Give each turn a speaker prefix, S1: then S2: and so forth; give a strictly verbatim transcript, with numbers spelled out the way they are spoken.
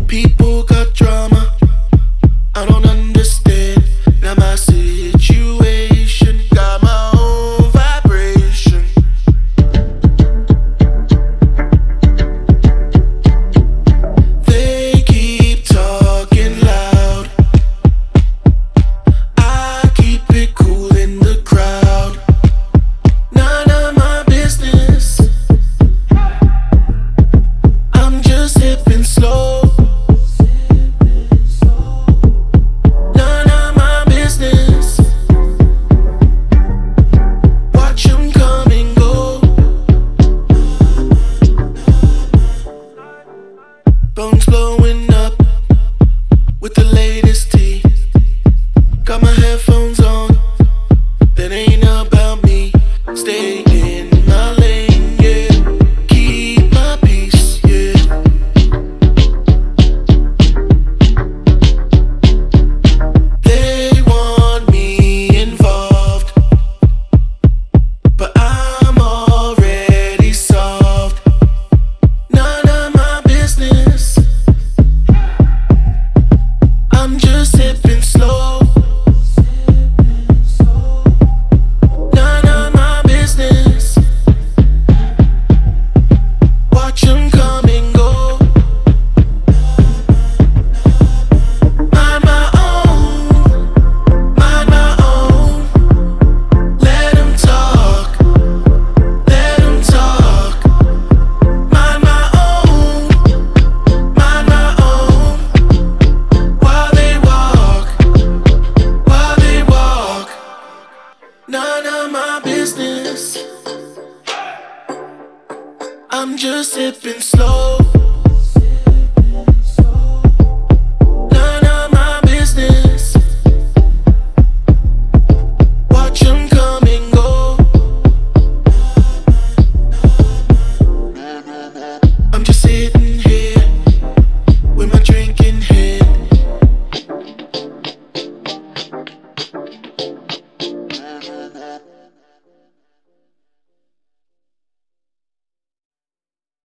S1: People got drama, I don't understand. Now my situation got my own vibration. They keep talking loud, I keep it cool in the crowd. None of my business, I'm just sipping slow. Bones blowing up with the latest tea. Got my headphones on, that ain't about me. Stay in my lane, yeah. Keep my peace, yeah. They want me involved, but I'm already solved. None of my business, I'm just sipping slow. None of my business, watch them come and go. Mind my own, mind my own. Let them talk, let them talk. Mind my own, mind my own. While they walk, while they walk. None of my business, I'm just sipping slow.